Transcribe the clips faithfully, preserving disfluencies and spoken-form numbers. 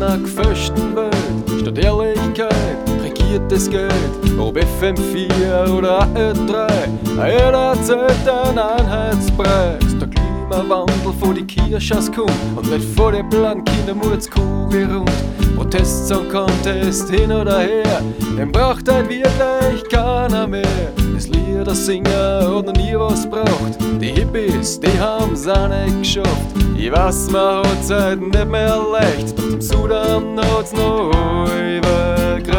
einer gefälschten Welt. Statt Ehrlichkeit regiert das Geld. Ob F M vier oder A R drei, jeder erzählt einen Einheitspreis. Der Klimawandel vor die Kirschers kommt und nicht vor die blanken Kindermordskugel rund. Protest, Song Contest, hin oder her, den braucht halt wirklich keiner mehr. Das Lieder singen hat noch nie was braucht. Die Hippies, die haben's auch nicht geschafft. Ich weiß, man hat's halt nicht mehr leicht, doch im Sudan hat's noch übergereicht.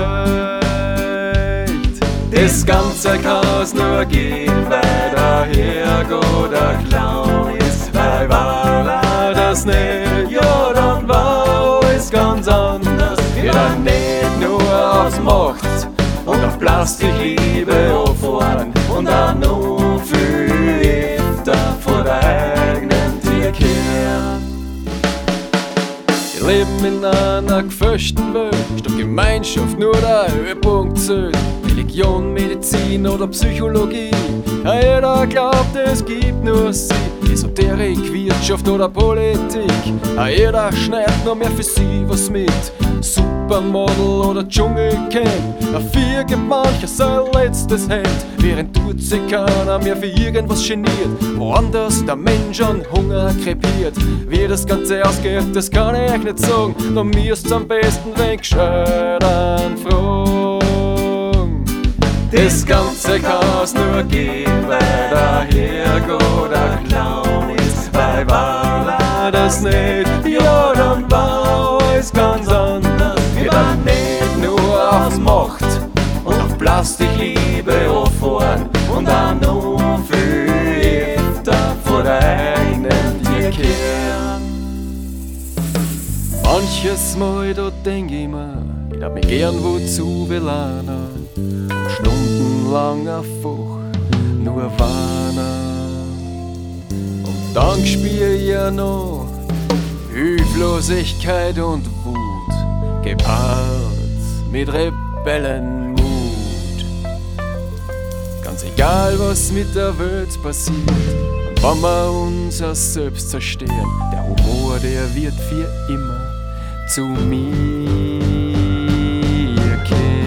Das Ganze kann's nur geben, weil der Herrgott der Clown ist. Weil war er das nicht, ja dann war es ganz anders. Wir dann nicht nur aufs Macht und auf Plastikliebe auffahren und auch noch viel öfter vor der eigenen Tür kehren. Wir leben in einer gefälschten Welt, statt Gemeinschaft nur der Höhepunkt zählt. Religion, Medizin oder Psychologie, jeder glaubt, es gibt nur sie. Esoterik, Wirtschaft oder Politik, jeder schneidet noch mehr für sie was mit. Supermodel oder Dschungelcamp, dafür gibt mancher sein letztes Hemd. Während tut sich keiner mehr für irgendwas geniert, woanders der Mensch an Hunger krepiert. Wie das Ganze ausgeht, das kann ich nicht sagen, doch mir ist's am besten wenn gescheit anfragen. Das Ganze kann's nur geben, weil der Herrgott der Clown ist. Weil war er das nicht, ja dann war es ganz anders. Wir dann nicht nur aufs Macht und auf Plastikliebe auffahren und auch noch viel öfter vor der eigenen Tür kehren. Manches Mal, da denk ich mir, ich hab mich gern wozu will einer. Stundenlang einfach nur warnen. Und dann spiel ich ja noch Hilflosigkeit und Wut, gepaart mit Rebellenmut. Ganz egal, was mit der Welt passiert, und wenn wir uns aus selbst zerstören, der Humor, der wird für immer zu mir kehren.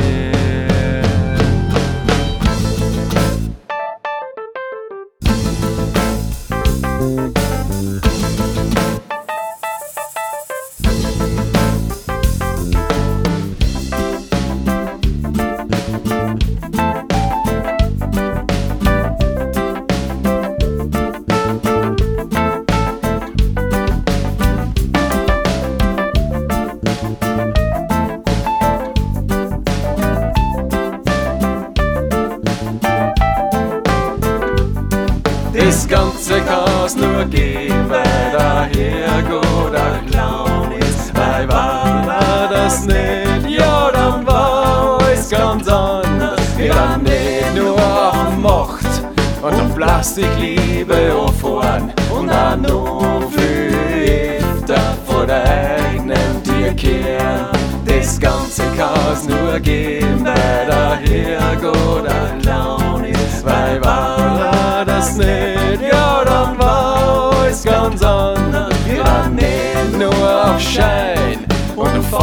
Das Ganze kann's nur geben, weil der Herrgott der Clown ist. Weil war er das nicht, ja dann war es ganz anders. Wir dann nicht nur auf Macht und auf Plastikliebe auffahren und auch noch viel öfter vor der eigenen Tür kehren. Das Ganze kann's nur geben, weil der Herrgott der Clown ist. Weil war er das nicht, ja dann war es ganz anders. Wir dann nicht nur auf Schein und auf